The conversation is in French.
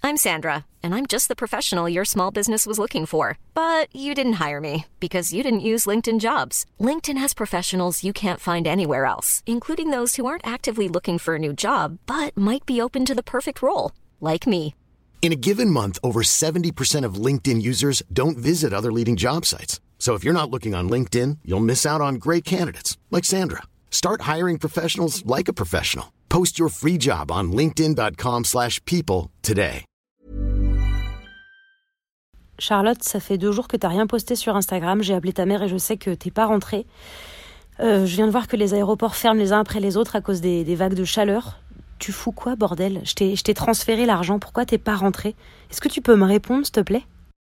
I'm Sandra, and I'm just the professional your small business was looking for. But you didn't hire me because you didn't use LinkedIn Jobs. LinkedIn has professionals you can't find anywhere else, including those who aren't actively looking for a new job, but might be open to the perfect role, like me. In a given month, over 70% of LinkedIn users don't visit other leading job sites. So if you're not looking on LinkedIn, you'll miss out on great candidates like Sandra. Start hiring professionals like a professional. Post your free job on linkedin.com/people today. Charlotte, ça fait 2 jours que t'as rien posté sur Instagram. J'ai appelé ta mère et je sais que t'es pas rentrée. Je viens de voir que les aéroports ferment les uns après les autres à cause des vagues de chaleur. Tu fous quoi, bordel ? Je t'ai transféré l'argent. Pourquoi t'es pas rentrée ? Est-ce que tu peux me répondre, s'il te plaît ?